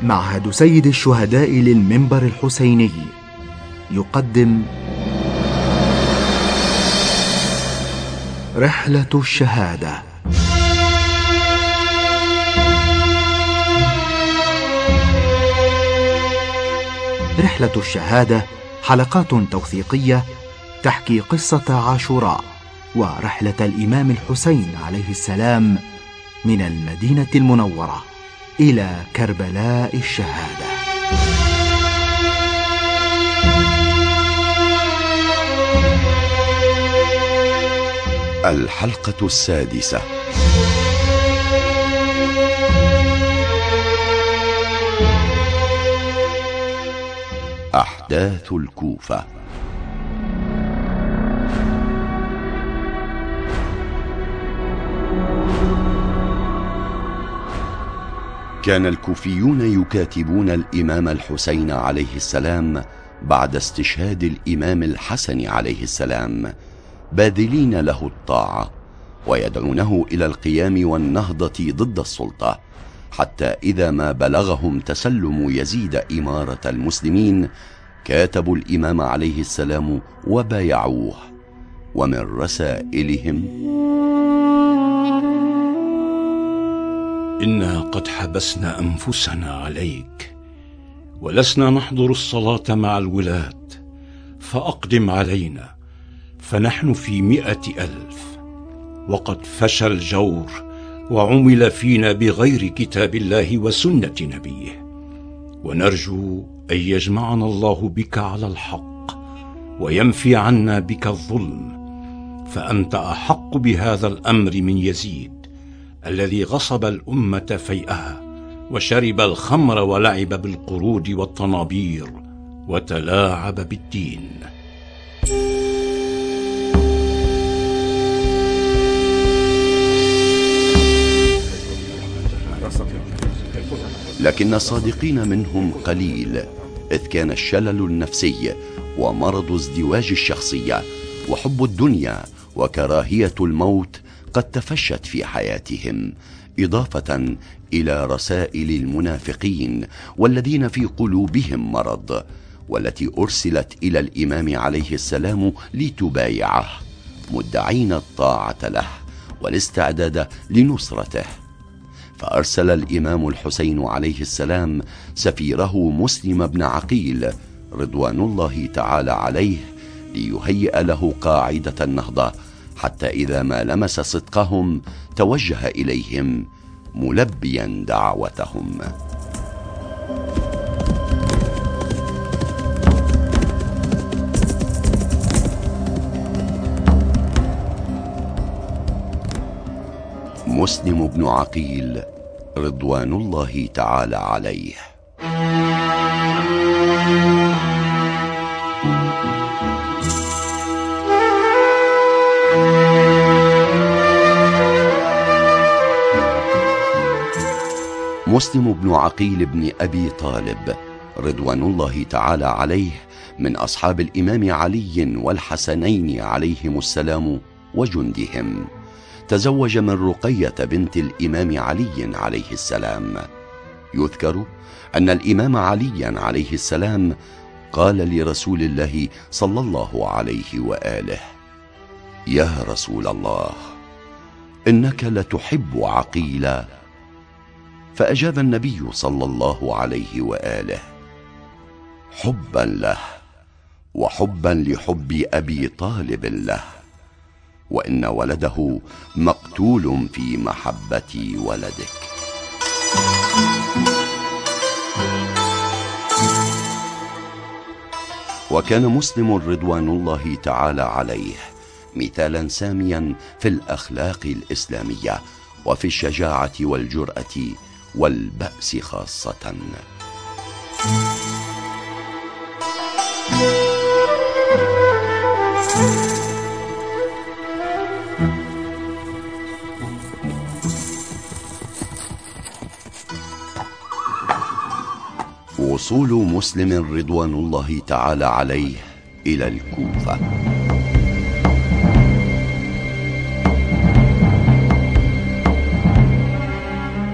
معهد سيد الشهداء للمنبر الحسيني يقدم رحلة الشهادة. رحلة الشهادة حلقات توثيقية تحكي قصة عاشوراء ورحلة الإمام الحسين عليه السلام من المدينة المنورة إلى كربلاء الشهادة. الحلقة السادسة. أحداث الكوفة. كان الكوفيون يكاتبون الإمام الحسين عليه السلام بعد استشهاد الإمام الحسن عليه السلام، باذلين له الطاعة ويدعونه إلى القيام والنهضة ضد السلطة، حتى إذا ما بلغهم تسلم يزيد إمارة المسلمين كاتبوا الإمام عليه السلام وبايعوه. ومن رسائلهم: إنا قد حبسنا أنفسنا عليك ولسنا نحضر الصلاة مع الولاة، فأقدم علينا، فنحن في 100,000، وقد فشى الجور وعمل فينا بغير كتاب الله وسنة نبيه، ونرجو أن يجمعنا الله بك على الحق وينفي عنا بك الظلم، فأنت أحق بهذا الأمر من يزيد الذي غصب الأمة فيئها وشرب الخمر ولعب بالقرود والطنابير وتلاعب بالدين. لكن الصادقين منهم قليل، إذ كان الشلل النفسي ومرض ازدواج الشخصية وحب الدنيا وكراهية الموت قد تفشت في حياتهم، إضافة إلى رسائل المنافقين والذين في قلوبهم مرض، والتي أرسلت إلى الإمام عليه السلام لتبايعه، مدعين الطاعة له والاستعداد لنصرته. فأرسل الإمام الحسين عليه السلام سفيره مسلم بن عقيل رضوان الله تعالى عليه ليهيئ له قاعدة النهضة، حتى إذا ما لمس صدقهم توجه إليهم ملبيا دعوتهم. مسلم بن عقيل رضوان الله تعالى عليه. مسلم بن عقيل بن أبي طالب رضوان الله تعالى عليه من أصحاب الإمام علي والحسنين عليهم السلام وجندهم. تزوج من رقية بنت الإمام علي عليه السلام. يذكر أن الإمام علي عليه السلام قال لرسول الله صلى الله عليه وآله: يا رسول الله، إنك لتحب عقيلا. فأجاب النبي صلى الله عليه وآله: حبا له وحبا لحب أبي طالب له، وإن ولده مقتول في محبة ولدك. وكان مسلم رضوان الله تعالى عليه مثالا ساميا في الأخلاق الإسلامية وفي الشجاعة والجرأة والبأس خاصة. وصول مسلم رضوان الله تعالى عليه إلى الكوفة.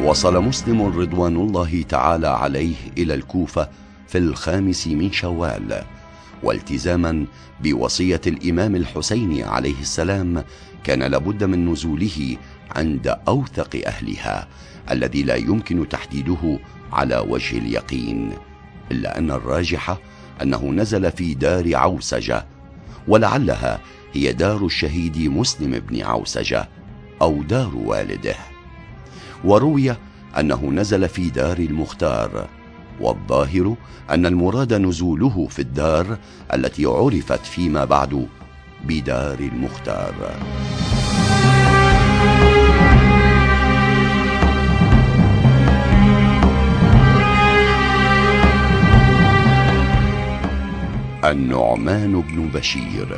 وصل مسلم رضوان الله تعالى عليه إلى الكوفة في 5 من شوال، والتزاما بوصية الإمام الحسين عليه السلام كان لابد من نزوله عند أوثق أهلها الذي لا يمكن تحديده على وجه اليقين، إلا أن الراجح أنه نزل في دار عوسجة، ولعلها هي دار الشهيد مسلم بن عوسجة أو دار والده. وروي أنه نزل في دار المختار، والظاهر أن المراد نزوله في الدار التي عرفت فيما بعد بدار المختار. النعمان بن بشير.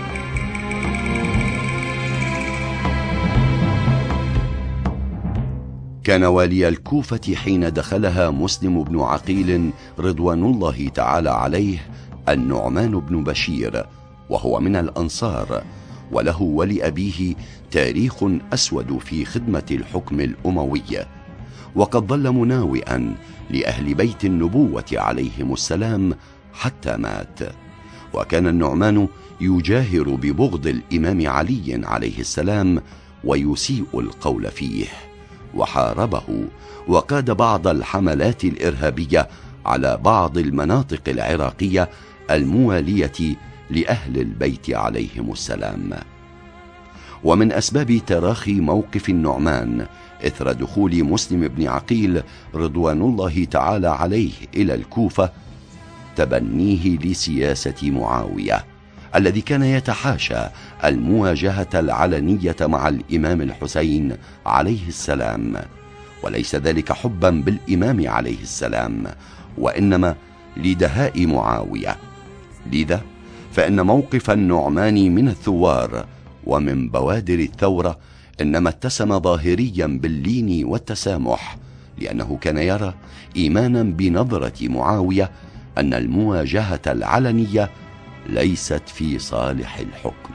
كان والي الكوفة حين دخلها مسلم بن عقيل رضوان الله تعالى عليه النعمان بن بشير، وهو من الأنصار، وله ولأبيه تاريخ أسود في خدمة الحكم الأموي، وقد ظل مناوئا لأهل بيت النبوة عليهم السلام حتى مات. وكان النعمان يجاهر ببغض الإمام علي عليه السلام ويسيء القول فيه، وحاربه وقاد بعض الحملات الإرهابية على بعض المناطق العراقية الموالية لأهل البيت عليهم السلام. ومن أسباب تراخي موقف النعمان إثر دخول مسلم بن عقيل رضوان الله تعالى عليه إلى الكوفة تبنيه لسياسة معاوية الذي كان يتحاشى المواجهة العلنية مع الإمام الحسين عليه السلام، وليس ذلك حبا بالإمام عليه السلام، وإنما لدهاء معاوية. لذا فإن موقف النعمان من الثوار ومن بوادر الثورة إنما اتسم ظاهريا باللين والتسامح، لأنه كان يرى إيمانا بنظرة معاوية أن المواجهة العلنية ليست في صالح الحكم.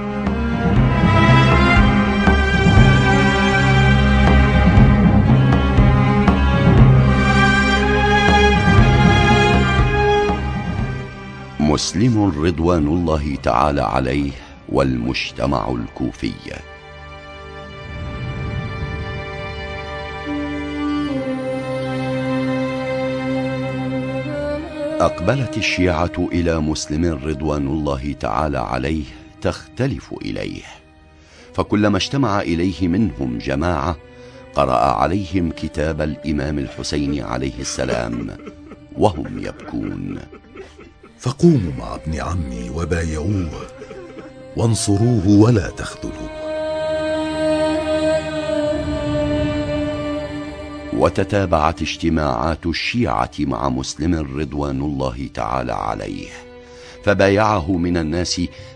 مسلم رضوان الله تعالى عليه والمجتمع الكوفي. أقبلت الشيعة إلى مسلم رضوان الله تعالى عليه تختلف إليه، فكلما اجتمع إليه منهم جماعة قرأ عليهم كتاب الإمام الحسين عليه السلام وهم يبكون. فقوموا مع ابن عمي وبايعوه وانصروه ولا تخذلوه. وتتابعت اجتماعات الشيعة مع مسلم رضوان الله تعالى عليه، فبايعه من الناس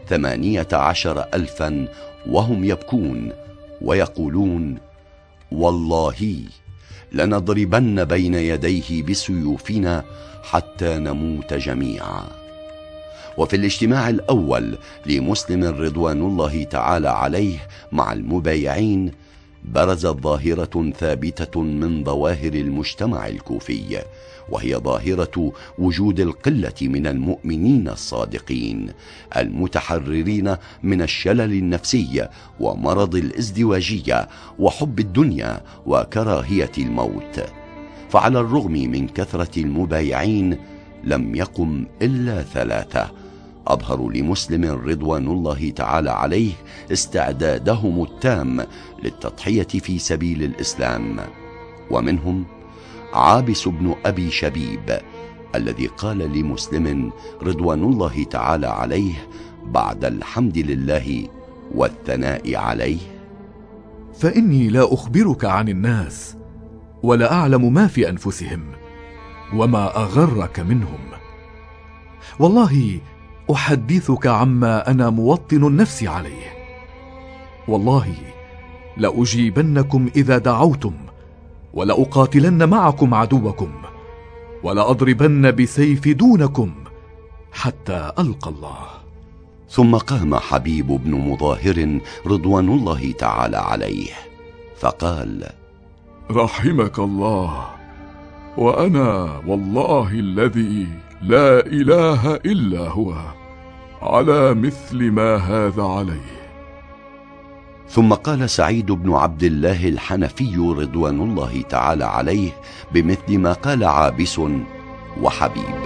18,000 وهم يبكون ويقولون: والله لنضربن بين يديه بسيوفنا حتى نموت جميعا. وفي الاجتماع الأول لمسلم رضوان الله تعالى عليه مع المبايعين برزت ظاهرة ثابتة من ظواهر المجتمع الكوفي، وهي ظاهرة وجود القلة من المؤمنين الصادقين المتحررين من الشلل النفسي ومرض الازدواجية وحب الدنيا وكراهية الموت. فعلى الرغم من كثرة المبايعين لم يقم إلا 3 أظهروا لمسلم رضوان الله تعالى عليه استعدادهم التام للتضحية في سبيل الإسلام، ومنهم عابس بن أبي شبيب الذي قال لمسلم رضوان الله تعالى عليه بعد الحمد لله والثناء عليه: فإني لا أخبرك عن الناس ولا أعلم ما في أنفسهم وما أغرك منهم، والله أحدثك عما أنا موطن النفس عليه. والله لأجيبنكم إذا دعوتم، ولأقاتلن معكم عدوكم، ولأضربن بسيف دونكم حتى ألقى الله. ثم قام حبيب بن مظاهر رضوان الله تعالى عليه فقال: رحمك الله، وأنا والله الذي لا إله إلا هو على مثل ما هذا عليه. ثم قال سعيد بن عبد الله الحنفي رضوان الله تعالى عليه بمثل ما قال عابس وحبيب.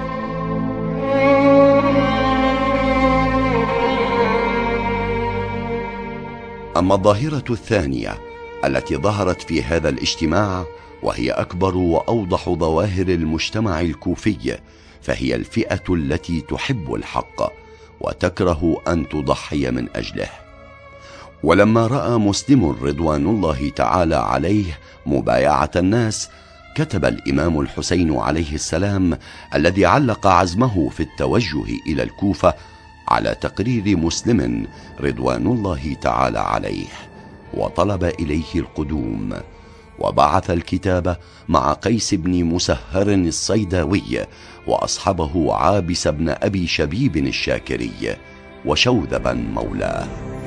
أما الظاهرة الثانية التي ظهرت في هذا الاجتماع، وهي أكبر وأوضح ظواهر المجتمع الكوفي، فهي الفئة التي تحب الحق وتكره أن تضحي من أجله. ولما رأى مسلم رضوان الله تعالى عليه مبايعة الناس، كتب الإمام الحسين عليه السلام الذي علق عزمه في التوجه إلى الكوفة على تقرير مسلم رضوان الله تعالى عليه، وطلب إليه القدوم، وبعث الكتاب مع قيس بن مسهر الصيداوي وأصحبه عابس بن أبي شبيب الشاكري وشوذبا مولاه.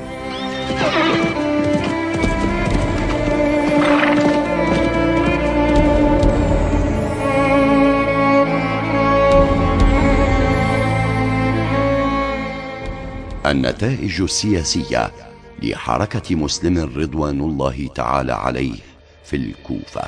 النتائج السياسية لحركة مسلم رضوان الله تعالى عليه في الكوفة.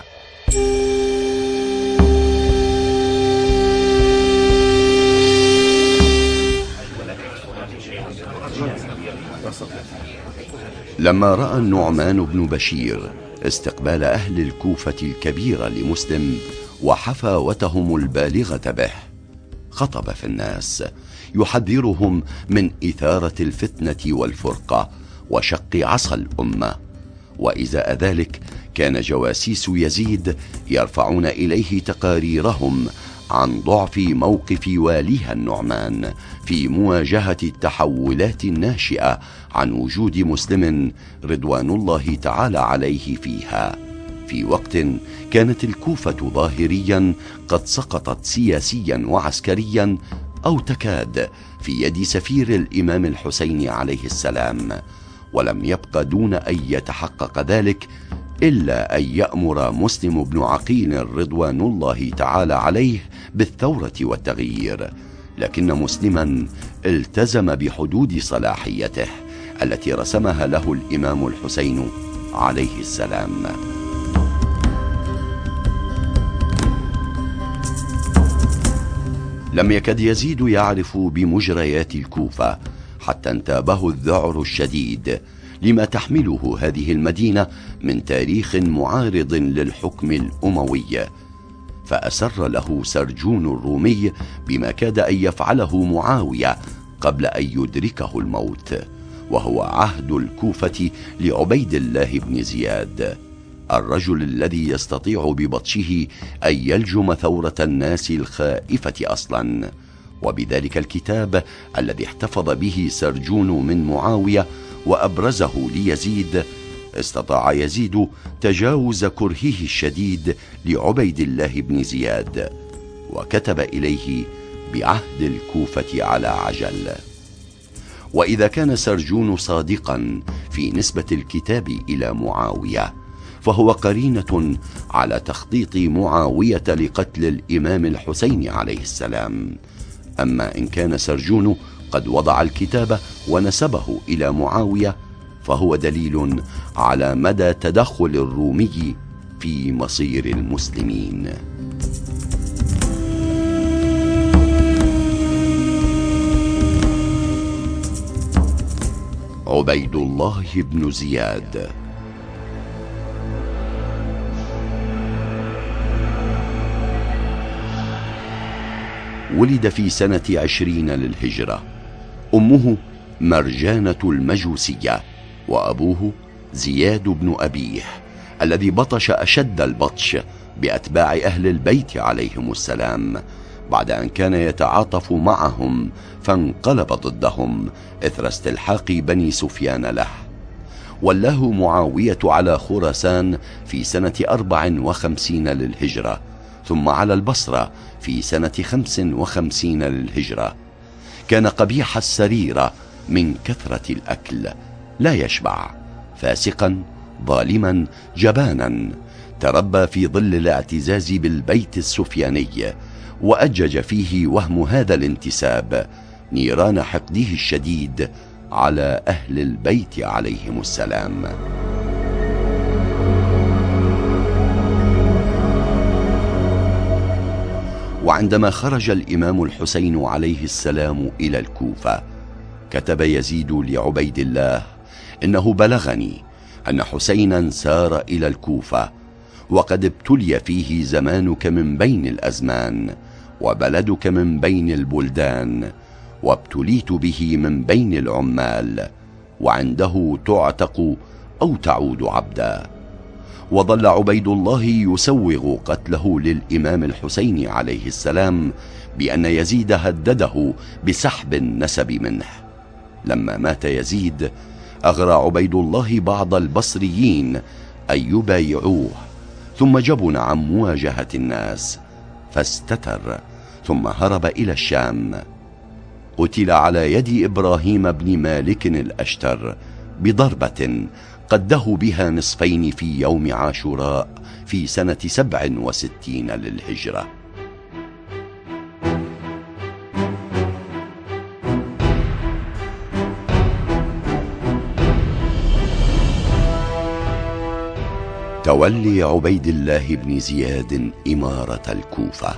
لما رأى النعمان بن بشير استقبال أهل الكوفة الكبير لمسلم وحفاوتهم البالغة به، خطب في الناس يحذرهم من إثارة الفتنة والفرقة وشق عصا الأمة. وإزاء ذلك كان جواسيس يزيد يرفعون إليه تقاريرهم عن ضعف موقف واليها النعمان في مواجهة التحولات الناشئة عن وجود مسلم رضوان الله تعالى عليه فيها، في وقت كانت الكوفة ظاهريا قد سقطت سياسيا وعسكريا، أو تكاد في يد سفير الإمام الحسين عليه السلام، ولم يبق دون أن يتحقق ذلك إلا أن يأمر مسلم بن عقيل رضوان الله تعالى عليه بالثورة والتغيير. لكن مسلما التزم بحدود صلاحيته التي رسمها له الإمام الحسين عليه السلام. لم يكد يزيد يعرف بمجريات الكوفة حتى انتابه الذعر الشديد لما تحمله هذه المدينة من تاريخ معارض للحكم الأموي، فأسر له سرجون الرومي بما كاد أن يفعله معاوية قبل أن يدركه الموت، وهو عهد الكوفة لعبيد الله بن زياد، الرجل الذي يستطيع ببطشه أن يلجم ثورة الناس الخائفة أصلا. وبذلك الكتاب الذي احتفظ به سرجون من معاوية وأبرزه ليزيد، استطاع يزيد تجاوز كرهه الشديد لعبيد الله بن زياد، وكتب إليه بعهد الكوفة على عجل. وإذا كان سرجون صادقا في نسبة الكتاب إلى معاوية، فهو قرينة على تخطيط معاوية لقتل الإمام الحسين عليه السلام. أما إن كان سرجون قد وضع الكتاب ونسبه إلى معاوية، فهو دليل على مدى تدخل الرومي في مصير المسلمين. عبيد الله بن زياد. ولد في سنة 20 للهجرة، أمه مرجانة المجوسية، وأبوه زياد بن أبيه الذي بطش أشد البطش بأتباع أهل البيت عليهم السلام، بعد أن كان يتعاطف معهم فانقلب ضدهم إثر استلحاق بني سفيان له. ولاه معاوية على خراسان في سنة 54 للهجرة، ثم على البصرة في سنة 55 للهجرة. كان قبيح السريرة من كثرة الأكل، لا يشبع، فاسقا ظالما جبانا، تربى في ظل الاعتزاز بالبيت السفياني، وأجج فيه وهم هذا الانتساب نيران حقده الشديد على أهل البيت عليهم السلام. وعندما خرج الإمام الحسين عليه السلام إلى الكوفة، كتب يزيد لعبيد الله: إنه بلغني أن حسينا سار إلى الكوفة، وقد ابتلي فيه زمانك من بين الأزمان، وبلدك من بين البلدان، وابتليت به من بين العمال، وعنده تعتق أو تعود عبدا. وظل عبيد الله يسوغ قتله للإمام الحسين عليه السلام بأن يزيد هدده بسحب النسب منه. لما مات يزيد، أغرى عبيد الله بعض البصريين أن يبايعوه، ثم جبن عن مواجهة الناس فاستتر، ثم هرب إلى الشام. قتل على يد إبراهيم بن مالك الأشتر بضربة قده بها نصفين في يوم عاشوراء في سنة 67 للهجرة. تولي عبيد الله بن زياد إمارة الكوفة.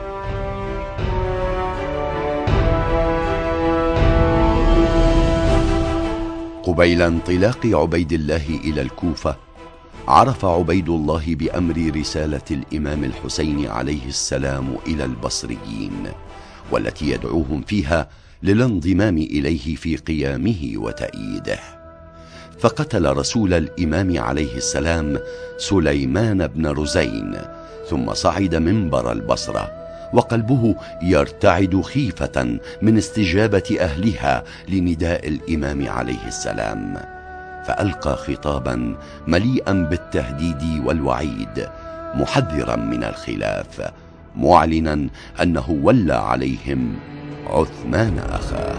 قبيل انطلاق عبيد الله إلى الكوفة، عرف عبيد الله بأمر رسالة الإمام الحسين عليه السلام إلى البصريين، والتي يدعوهم فيها للانضمام إليه في قيامه وتأييده. فقتل رسول الإمام عليه السلام سليمان بن رزين، ثم صعد منبر البصرة وقلبه يرتعد خيفة من استجابة أهلها لنداء الإمام عليه السلام، فألقى خطابا مليئا بالتهديد والوعيد، محذرا من الخلاف، معلنا أنه ولى عليهم عثمان أخاه.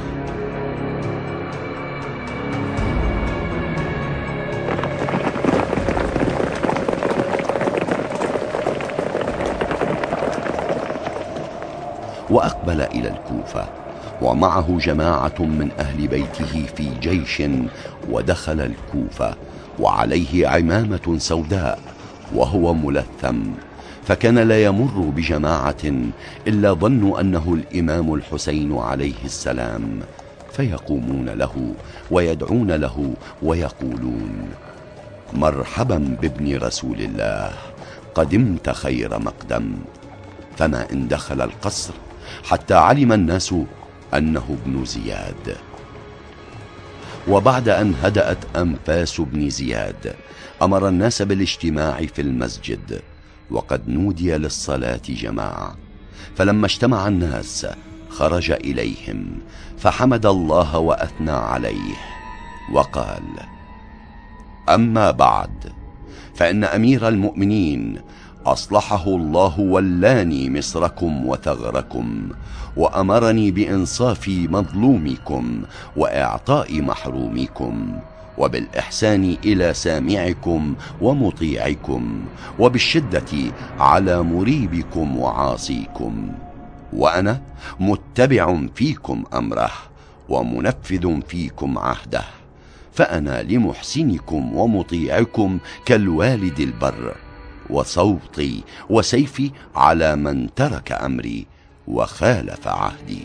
وأقبل إلى الكوفة ومعه جماعة من أهل بيته في جيش، ودخل الكوفة وعليه عمامة سوداء وهو ملثم، فكان لا يمر بجماعة إلا ظنوا أنه الإمام الحسين عليه السلام، فيقومون له ويدعون له ويقولون: مرحبا بابن رسول الله، قدمت خير مقدم. فما إن دخل القصر حتى علم الناس أنه ابن زياد. وبعد أن هدأت أنفاس ابن زياد، أمر الناس بالاجتماع في المسجد، وقد نودي للصلاة جماعة. فلما اجتمع الناس خرج إليهم فحمد الله وأثنى عليه وقال: أما بعد، فإن أمير المؤمنين أصلحه الله ولاني مصركم وثغركم، وأمرني بإنصاف مظلومكم وإعطاء محرومكم، وبالإحسان إلى سامعكم ومطيعكم، وبالشدة على مريبكم وعاصيكم، وأنا متبع فيكم أمره ومنفذ فيكم عهده، فأنا لمحسنكم ومطيعكم كالوالد البر، وصوتي وسيفي على من ترك أمري وخالف عهدي.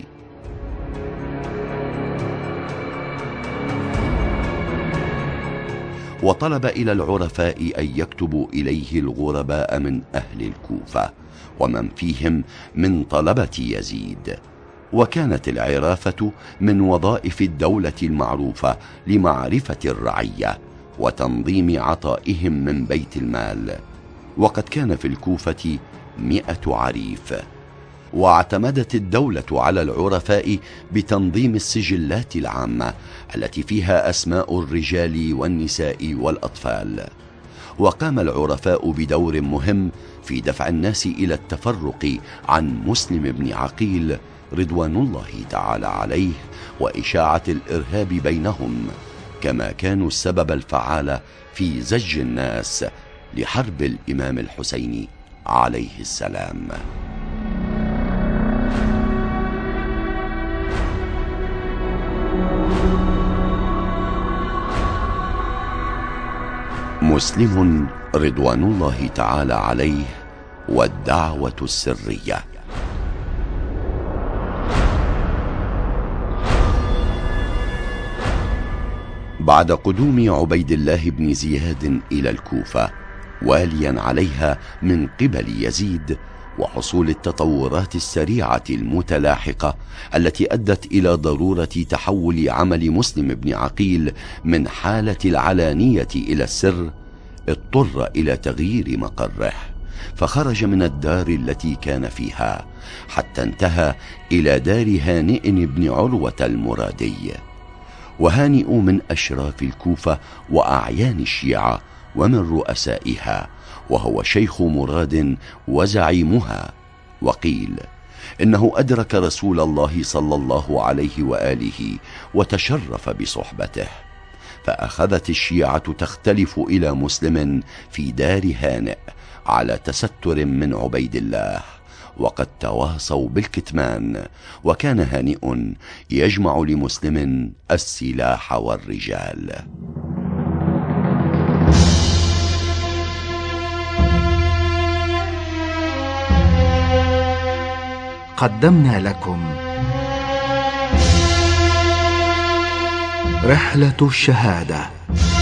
وطلب إلى العرفاء أن يكتبوا إليه الغرباء من أهل الكوفة ومن فيهم من طلبة يزيد. وكانت العرافة من وظائف الدولة المعروفة لمعرفة الرعية وتنظيم عطائهم من بيت المال، وقد كان في الكوفة 100 عريف. واعتمدت الدولة على العرفاء بتنظيم السجلات العامة التي فيها أسماء الرجال والنساء والأطفال. وقام العرفاء بدور مهم في دفع الناس إلى التفرق عن مسلم بن عقيل رضوان الله تعالى عليه، وإشاعة الإرهاب بينهم، كما كانوا السبب الفعال في زج الناس لحرب الإمام الحسين عليه السلام. مسلم رضوان الله تعالى عليه والدعوة السرية. بعد قدوم عبيد الله بن زياد إلى الكوفة واليا عليها من قبل يزيد، وحصول التطورات السريعة المتلاحقة التي أدت إلى ضرورة تحول عمل مسلم بن عقيل من حالة العلانية إلى السر، اضطر إلى تغيير مقره، فخرج من الدار التي كان فيها حتى انتهى إلى دار هانئ بن عروة المرادي. وهانئ من أشراف الكوفة وأعيان الشيعة ومن رؤسائها، وهو شيخ مراد وزعيمها. وقيل إنه أدرك رسول الله صلى الله عليه وآله وتشرف بصحبته، فأخذت الشيعة تختلف إلى مسلم في دار هانئ على تستر من عبيد الله، وقد تواصوا بالكتمان، وكان هانئ يجمع لمسلم السلاح والرجال. قدمنا لكم رحلة الشهادة.